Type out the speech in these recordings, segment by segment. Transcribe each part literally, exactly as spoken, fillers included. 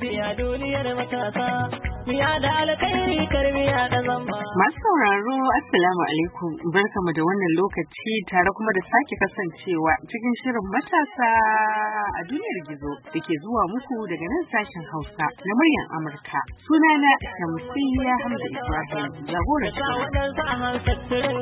lafiya duniyar matasa. Miya da alkhairi karmiya da zamba. Masu sauraro assalamu alaikum, barkamu da wannan lokaci tare kuma da sake kasancewa cikin shirin matasa a duniyar gizo da ke zuwa muku daga nan sashen Hausa na muryar Amurka. Sunana Shamsiyya Hamza Ibrahim, jagorar shirin.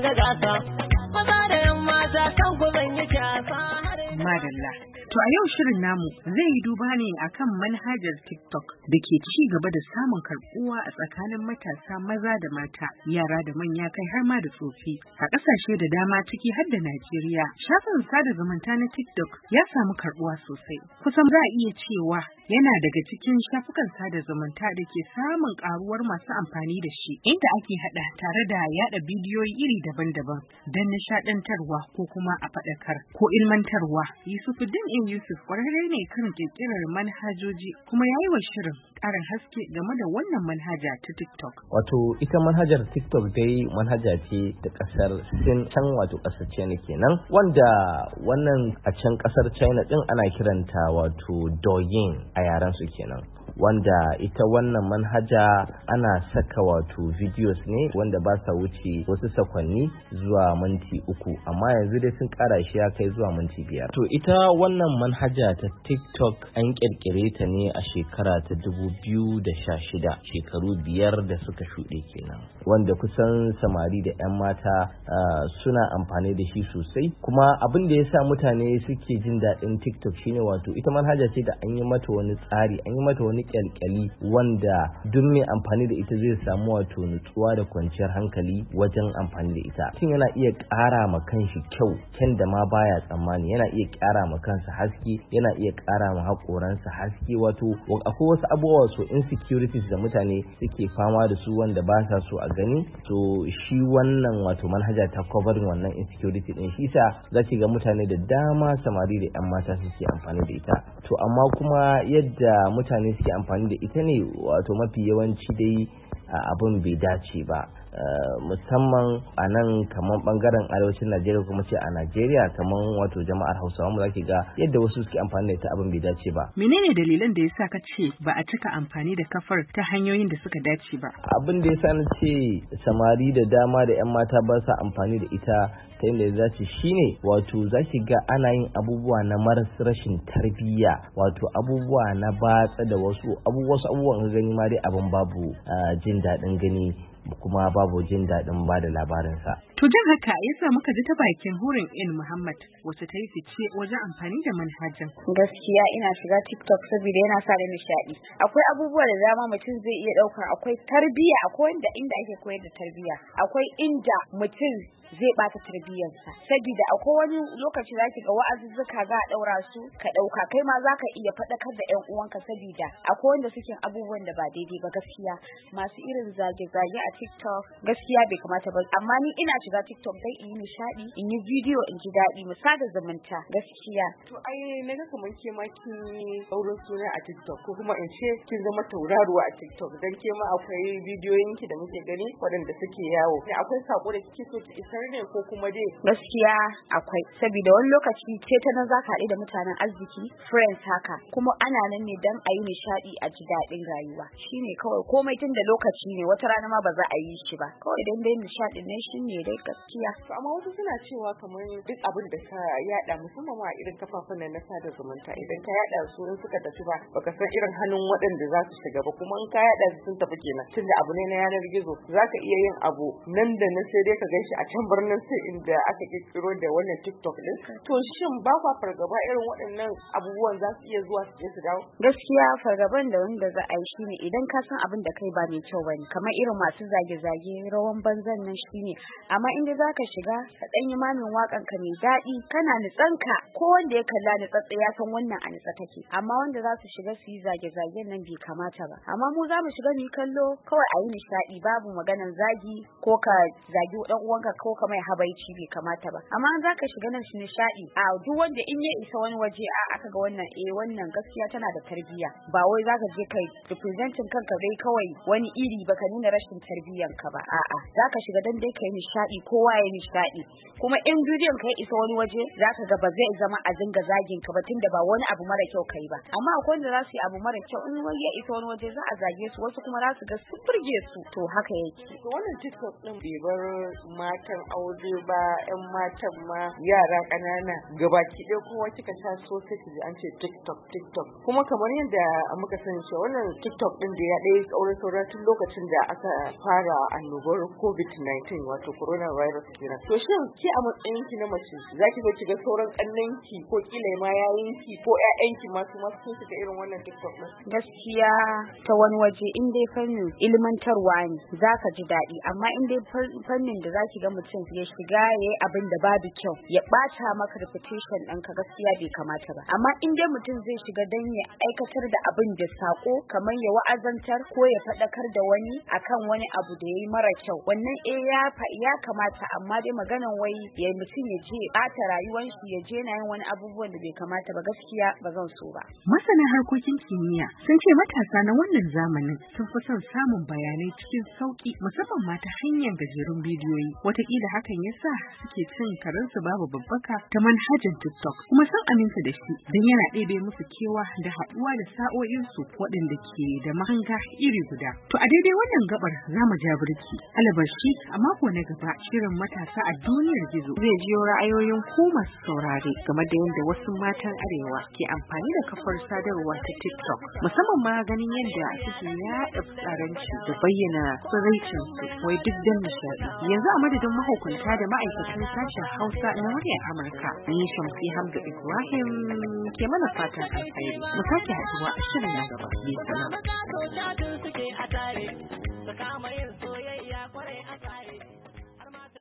Maza da yamma ta san ku zan yi kyasa. Madalla. To a yau shirin namu zai yi duba ne akan manhajar TikTok da ke ci gaba da samun karbuwa a tsakanin matasa maza da mata, yara da manya kai har ma da tsofi a ƙasashe da dama ciki har da Najeriya. Shafin sada zumunta na TikTok ya samu karbuwa sosai. Kusan za a iya cewa yana daga cikin shafukan sada zumunta da ke samun karuwar masu amfani da shi, inda ake hada tare da yada bidiyoyi iri daban-daban don nishadantarwa ko kuma a faɗakar ko ilmantarwa. Yusufuddin Yusuf kwararre ne kan kirkirar manhajoji kuma yayi wa shirin ƙarin haske game da wannan manhaja ta TikTok. Wato ita manhajar TikTok dai manhaja ce ta kasar Sin, can wato kasar China kenan, wanda wannan a can kasar China din ana kiranta wato Douyin a yaran su kenan. Wanda ita wannan manhaja ana saka wato videos ne wanda ba sa wuce wasu sakwanni zuwa minti uku, amma yanzu dai sun kara shi ya kai zuwa minti biyar. To ita wannan manhaja ta TikTok an kirkire ta ne a shekara ta dubu biyu da sha shida, shekaru biyar da suka shuɗe kenan, wanda kusan samari da 'yan mata uh, suna amfani da shi sosai. Kuma abin da ya sa mutane suke jin daɗin TikTok shine wato ita manhaja ce da an yi mata wani tsari, an yi mata wani kyalkyali wanda duk mai amfani da ita zai samu wato nutsuwa da kwanciyar hankali wajen amfani da ita. Shin yana iya ƙara ma kanshi kyau, kyan da ma baya tsammani, yana iya ƙara ma kansa haske, yana iya ƙara ma haƙoransa haske. Wato akwai wasu abubuwa so insecurities da mutane suke fama da su wanda ba sa so a gani, to shi wannan wato manhaja ta covering wannan insecurity din, shi sa zaki ga mutane da dama samari da 'yan mata suke amfani da ita. To amma kuma yadda mutane suke amfani da ita ne wato mafi yawanci dai abin bai dace ba. Uh, musamman a nan kamar bangaren arewacin Najeriya kuma ce a Najeriya kamar wato jama'ar Hausawa mu zaki ga yadda wasu suke amfani da ita abin bai dace ba. Menene dalilan da yasa ka ce ba a cika amfani da kafar ta hanyoyin da suka dace ba? Abin da yasa na ce samari da dama da 'yan mata ba sa amfani da ita ta yadda za ci shine wato zaki ga ana yin abubuwa na marasa rashin tarbiyya, wato abubuwa na batsa da wasu abubuwa abubuwan gani ma dai abin babu uh, jin daɗin gani kuma babu jin daɗin ba da labarinsa. To jin haka ya sa muka ji ta bakin Hurin In Muhammad wacce ta yi fice wajen amfani da manhajan. Gaskiya ina shiga TikTok saboda yana sa da nishaɗi. Akwai abubuwa da dama mutum zai iya ɗauka, akwai tarbiyya, akwai inda inda ake koyar da tarbiyya, akwai inda mutum zai bata tarbiyyarsa, saboda akwai wani lokaci zaki ga wa'azuzzuka za a daura su ka dauka kai ma zaka iya fadakar da ƴan uwanka, saboda akwai wanda suke abubuwan da ba daidai ba. Gaskiya masu irin zage-zage a TikTok gaskiya bai kamata ba, amma ni ina shiga TikTok dai in yi nishadi, in yi bidiyo, in ji daɗi, mu sada zumunta gaskiya. To ai na ga kamar ke ma kin saurin suna a TikTok, ko kuma in ce kin zama tauraruwa a TikTok, dan ke ma akwai bidiyoyinki da muke gani waɗanda suke yawo. Akwai sako da kike so ki isar ne ko kuma dai? Gaskiya akwai, saboda wani lokaci ce ta nan zaka haɗu da mutanen arziki, friends haka, kuma ana nan ne dan a yi nishaɗi a ji daɗin rayuwa. Shine kawai, komai tun da lokaci ne, wata rana ma ba za a yi shi ba, kawai dan dai nishaɗi ne shine dai gaskiya. To amma wasu suna cewa kamar duk abin da ka yada musamman ma irin kafafen nan na sada zumunta, idan ka yada su in suka tafi ba baka san irin hannun waɗanda za su shiga ba, kuma in ka yada su sun tafi kenan, tunda abu ne na yanar gizo zaka iya yin abu nan da nan sai dai ka ganshi a can birnin sai inda aka kirkiro da wannan TikTok din. To shin ba kwa fargaba irin waɗannan abubuwan za su iya zuwa su je su dawo? Gaskiya fargaban da wanda za a yi shine idan ka san abin da kai ba mai kyau bane, kamar irin masu zage-zage rawan banzan nan shine, amma inda zaka shiga ka dan yi mamin wakan ka mai daɗi, kana nutsanka, ko wanda ya kalla nutsatsa ya san wannan a nutsa take, amma wanda za su shiga su yi zage-zagen nan bai kamata ba. Amma mu za mu shiga mu kallo kawai a yi nishaɗi, babu maganan zagi ko ka zagi dan uwanka ko ka mai habaici bai kamata ba. Amma za ka shiga nan shi nishaɗi a duk wanda in ya isa wani waje a aka ga wannan eh wannan gaskiya tana da tarbiyya, ba wai za ka je kai representing kanka dai kawai wani iri baka nuna rashin tarbiyyan ka ba, a'a za ka shiga dan dai kai nishaɗi kowa ya nishaɗi. Kuma in bidiyon ka ya isa wani waje za ka ga ba zai zama a dinga zagin ka ba tunda ba wani abu mara kyau kai ba. Amma akwai wanda za su yi abu mara kyau in wani ya isa wani waje za a zage su, wasu kuma za su ga sun burge su, to haka yake. To wannan TikTok din bai bar matan aure ba, yan matan ma yara ƙanana gabaki ɗaya kowa kika sha so sai ki ji an ce TikTok TikTok. Kuma kamar yadda muka sani cewa wannan TikTok din da ya ɗaya tsaure saura tun lokacin da aka fara annobar covid nineteen wato coronavirus kenan. To shin ki a matsayin ki na mace zaki zo ki ga sauran kannanki ko kila ma yayinki ko ƴaƴanki ma su ma sun shiga irin wannan TikTok din? Gaskiya ta wani waje in dai fannin ilmantarwa ne zaka ji daɗi, amma in dai fannin da zaki ga mutum ya shiga yayi abin da babu kyau ya ɓata maka reputation ɗinka gaskiya bai kamata ba. Amma in dai mutum zai shiga dan ya aikatar da abin da sako kamar ya wa'azantar ko ya faɗakar da wani akan wani abu da yayi mara kyau, wannan eh ya ya kamata, amma dai maganan wai ya mutum ya je ɓata rayuwar shi ya je na yin wani abubuwan da bai kamata ba gaskiya ba zan so ba. Masana harkokin kimiyya sun ce matasa na wannan zamanin sun fi son samun bayanai cikin sauki musamman ma ta hanyar gajerun bidiyoyi. Wataƙila hakan yasa suke cin karansu babu babbaka ta manhajar TikTok kuma sun aminta da shi don yana ɗebe musu kewa da haɗuwa da sa'o'insu waɗanda ke da mahanga iri guda. To a daidai wannan gabar za mu ja birki. Alabashi a mako na gaba shirin matasa a duniyar gizo zai jiyo ra'ayoyin ku masu saurare game da yadda wasu matan arewa ke amfani da kafar sadarwa ta TikTok musamman ma ganin yadda suke yaɗa tsaranci da bayyana tsiraicin su wai duk dan nishaɗi. Yanzu a madadin mahukunta da ma'aikatan sashen Hausa na muryar Amurka, ni Shamsi Hamza Ibrahim ke mana fatan alheri. Mu sake haɗuwa a shirin na gaba. Bi salam.